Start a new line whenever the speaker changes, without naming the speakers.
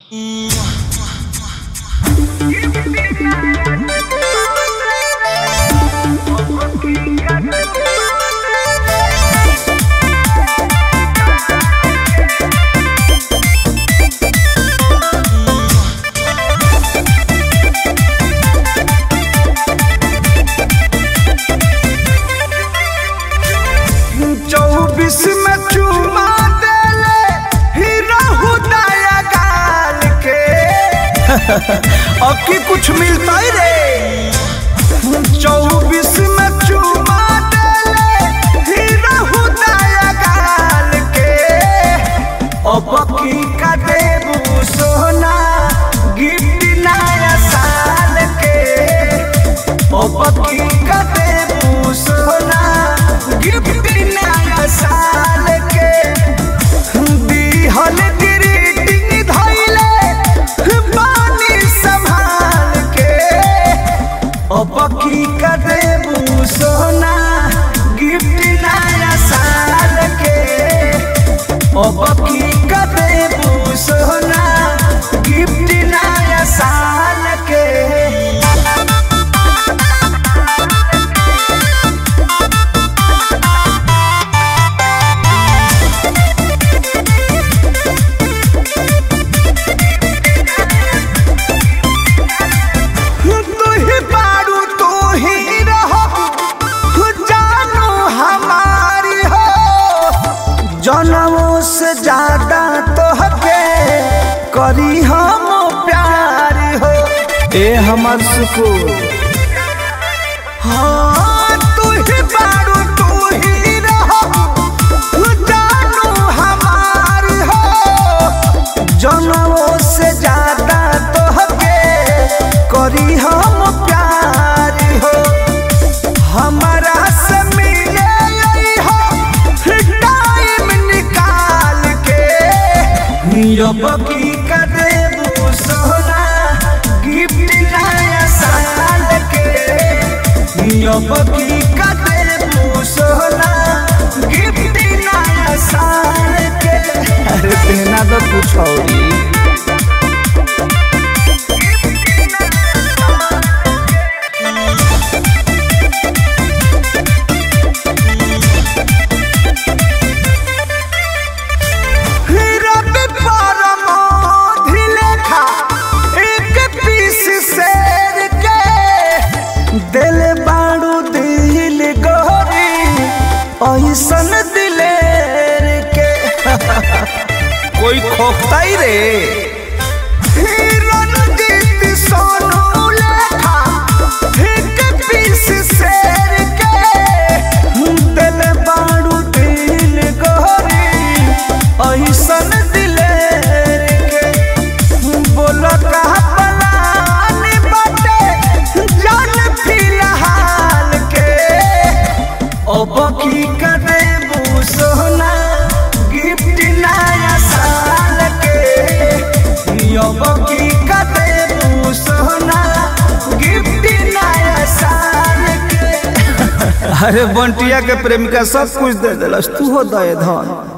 अब की कुछ मिलता ही रे 24 में चुमा देले हीरा हुदाया गाल के अब की का देबू सोना गिफ्ट नया साल के अब की का देबू सोना गिफ्ट नया साल के दिहल की का देबू सोना गिफ्ट नया साल के अब की का देबू सोना गिफ्ट नया साल के जनमों से ज्यादा तो हके करी हम प्यार हो ए हमार सुकून हाँ तू ही बारू तू ही रहो जानू हमार हो जनमों से ज्यादा तो हके करी हम प्यार हो हमारा से मिले अब की का देबू सोना गिफ्ट नया साल के अब की का देबू सोना गिफ्ट नया साल के अरे देना तो कुछ और दिल बाड़ू दिल गोरी ऐसन दिलेर के कोई खोखता ही रे सोनू लेखा एक पीस शेर के दिल बाड़ू दिल गोरी ऐसन दिलेर के बोलो कहा अब की का देबू सोना गिफ्ट नया साल के अब की का देबू सोना गिफ्ट नया साल के अरे बंटिया के प्रेमिका सब कुछ दे दिलस तू हो दे धन।